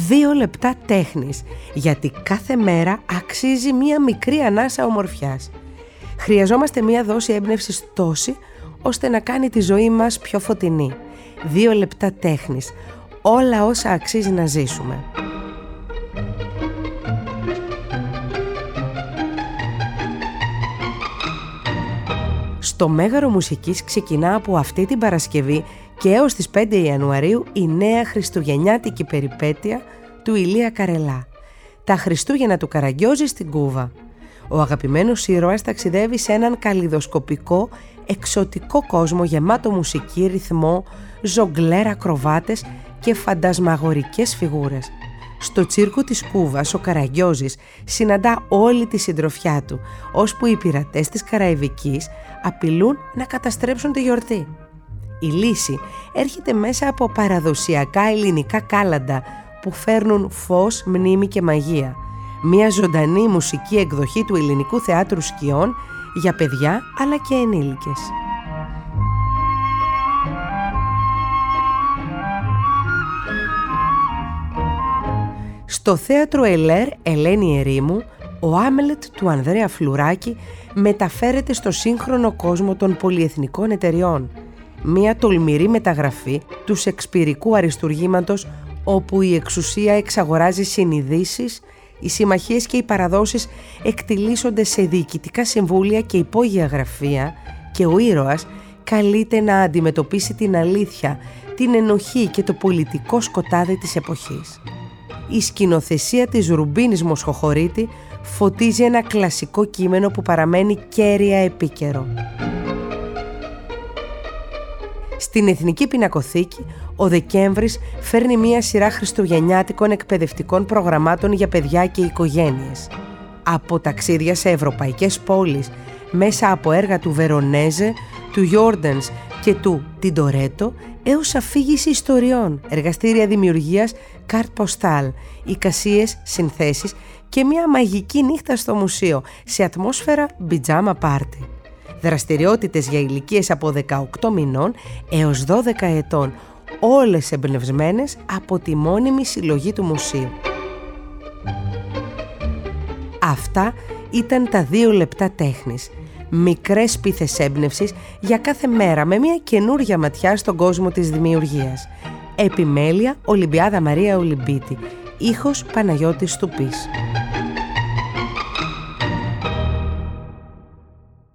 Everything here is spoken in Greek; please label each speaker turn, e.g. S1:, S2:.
S1: 2 λεπτά τέχνης, γιατί κάθε μέρα αξίζει μία μικρή ανάσα ομορφιάς. Χρειαζόμαστε μία δόση έμπνευσης τόση, ώστε να κάνει τη ζωή μας πιο φωτεινή. 2 λεπτά τέχνης, όλα όσα αξίζει να ζήσουμε. Στο Μέγαρο Μουσικής ξεκινά από αυτή την Παρασκευή και έως τις 5 Ιανουαρίου η νέα χριστουγεννιάτικη περιπέτεια του Ηλία Καρελά. Τα Χριστούγεννα του Καραγκιόζη στην Κούβα. Ο αγαπημένος ήρωας ταξιδεύει σε έναν καλλιδοσκοπικό, εξωτικό κόσμο γεμάτο μουσική, ρυθμό, ζογκλέρ, ακροβάτες και φαντασμαγορικές φιγούρες. Στο τσίρκο της Κούβας ο Καραγκιόζης συναντά όλη τη συντροφιά του, ώσπου οι πειρατές της Καραϊβικής απειλούν να καταστρέψουν τη γιορτή. Η λύση έρχεται μέσα από παραδοσιακά ελληνικά κάλαντα που φέρνουν φως, μνήμη και μαγεία. Μια ζωντανή μουσική εκδοχή του ελληνικού θεάτρου σκιών για παιδιά αλλά και ενήλικες. Στο θέατρο Ελέρ Ελένη Ερήμου, ο Άμλετ του Ανδρέα Φλουράκη μεταφέρεται στο σύγχρονο κόσμο των πολυεθνικών εταιριών. Μια τολμηρή μεταγραφή του σεξπυρικού αριστουργήματος, όπου η εξουσία εξαγοράζει συνειδήσεις, οι συμμαχίες και οι παραδόσεις εκτιλήσονται σε διοικητικά συμβούλια και υπόγεια γραφεία και ο ήρωας καλείται να αντιμετωπίσει την αλήθεια, την ενοχή και το πολιτικό σκοτάδι της εποχής. Η σκηνοθεσία της Ρουμπίνης Μοσχοχωρίτη φωτίζει ένα κλασικό κείμενο που παραμένει κέρια επίκαιρο. Στην Εθνική Πινακοθήκη, ο Δεκέμβρης φέρνει μία σειρά χριστουγεννιάτικων εκπαιδευτικών προγραμμάτων για παιδιά και οικογένειες. Από ταξίδια σε ευρωπαϊκές πόλεις, μέσα από έργα του Βερονέζε, του Γιόρντενς και του Τιντορέτο, έως αφήγηση ιστοριών, εργαστήρια δημιουργίας, καρτ ποστάλ, εικασίες, συνθέσεις και μια μαγική νύχτα στο μουσείο, σε ατμόσφαιρα πιτζάμα πάρτι. Δραστηριότητες για ηλικίες από 18 μηνών έως 12 ετών, όλες εμπνευσμένες από τη μόνιμη συλλογή του μουσείου. Αυτά ήταν τα 2 λεπτά τέχνης. Μικρές πίθες έμπνευσης για κάθε μέρα με μια καινούρια ματιά στον κόσμο της δημιουργίας. Επιμέλεια Ολυμπιάδα Μαρία Ολυμπίτη. Ήχος Παναγιώτης Στουπής.